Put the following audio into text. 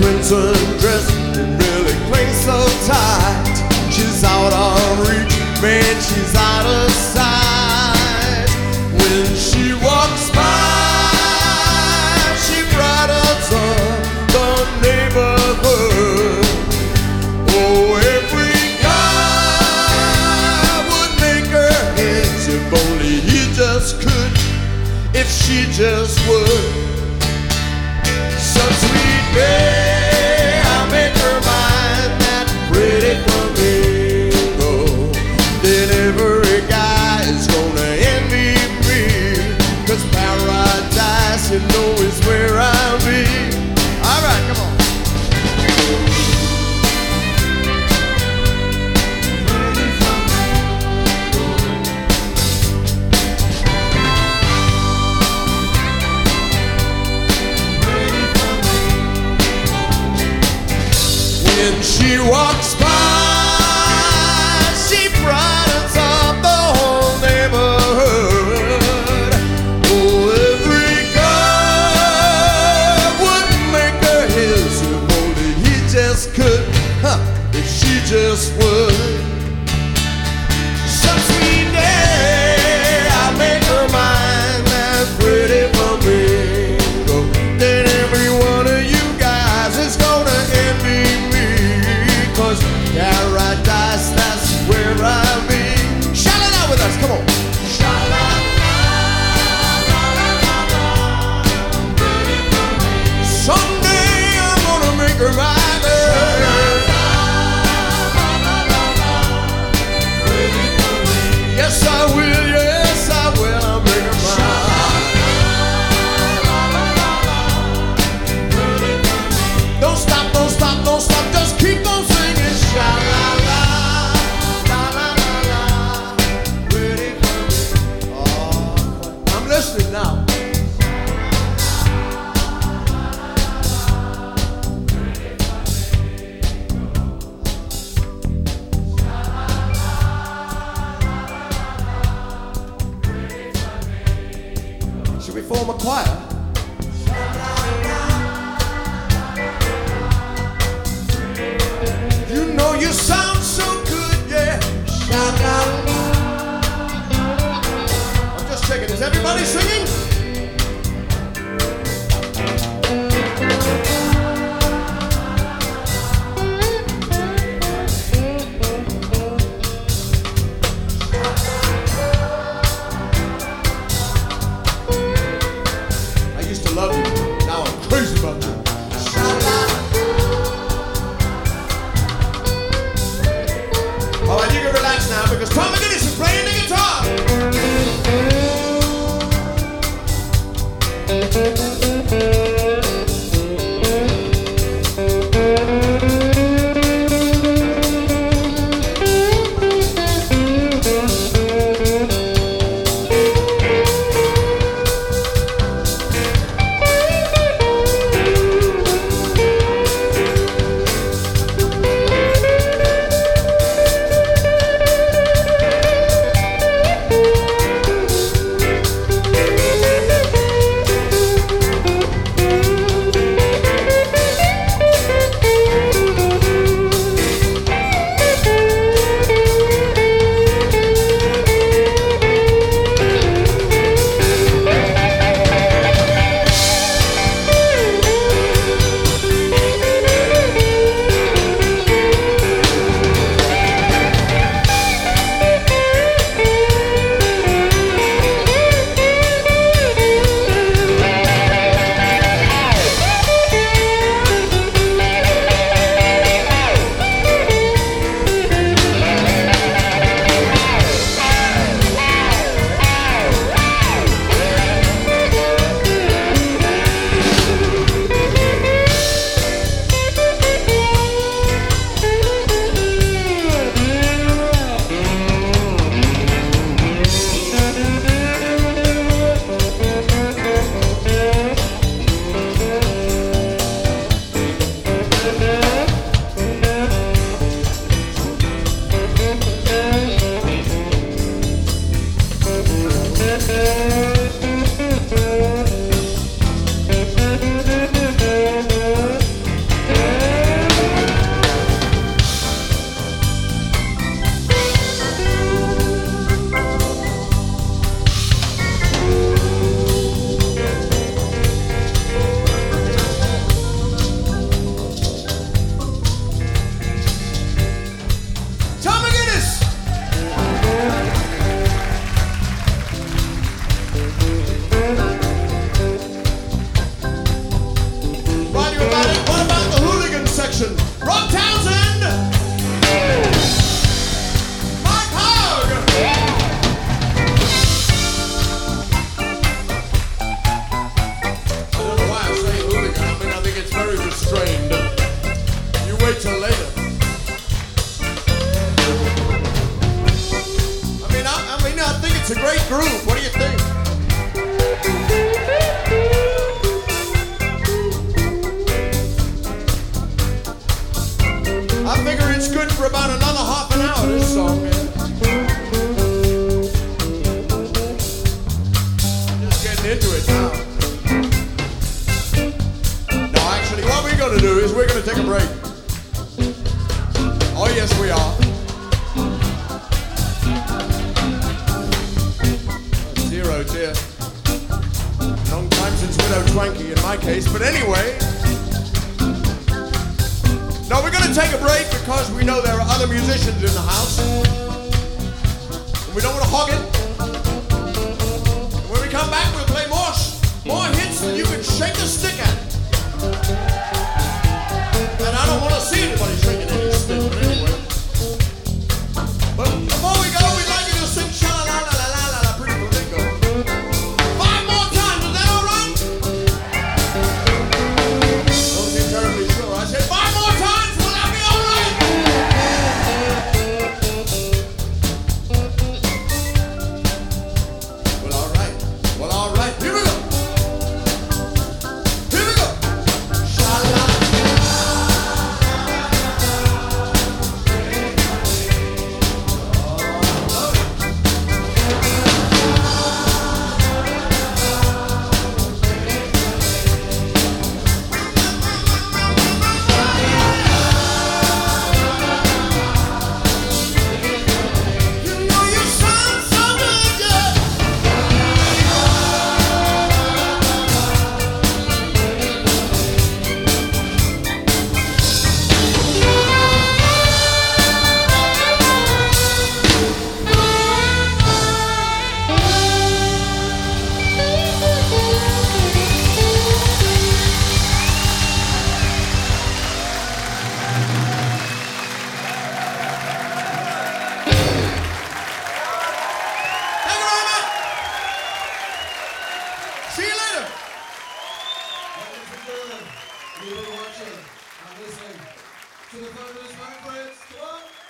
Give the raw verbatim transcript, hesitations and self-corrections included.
crimson dress and really clings so tight. She's out of reach, man, she's out of sight. When she walks by, she brightens up the neighborhood. Oh, every guy would make her heads if only he just could, if she just would. Some sweet day, I'll make her mind that pretty flamingo. Then every guy is gonna envy me, 'cause paradise, you know, is where I'll be. All right, come on. When she walks by, she brightens up the whole neighborhood. Oh, every guy would make her his if only he just could, huh, if she just would. Some sweet day, I'll make her mine, that pretty flamingo. Then every one of you guys is gonna envy me, 'cause yeah, going to do is we're going to take a break. Oh, yes, we are. Zero, dear. Long time since Widow Twanky in my case, but anyway. No, we're going to take a break because we know there are other musicians in the house. And we don't want to hog it. And when we come back, we'll play more, more hits that you can shake a stick at. And I don't want to see anybody shaking any stick, but anyway. But before we go, we'd like you to sing sha-la-la-la-la-la-la, Pretty Flamingo. Five more times, is that all right? Don't seem terribly sure. I said five more times, will that be all right? Well, all right. Well, all right. Here we go. Here we go. Sha-la. See you later. Ladies and gentlemen, you are watching and listening to the Thunderous Banquets. Come on.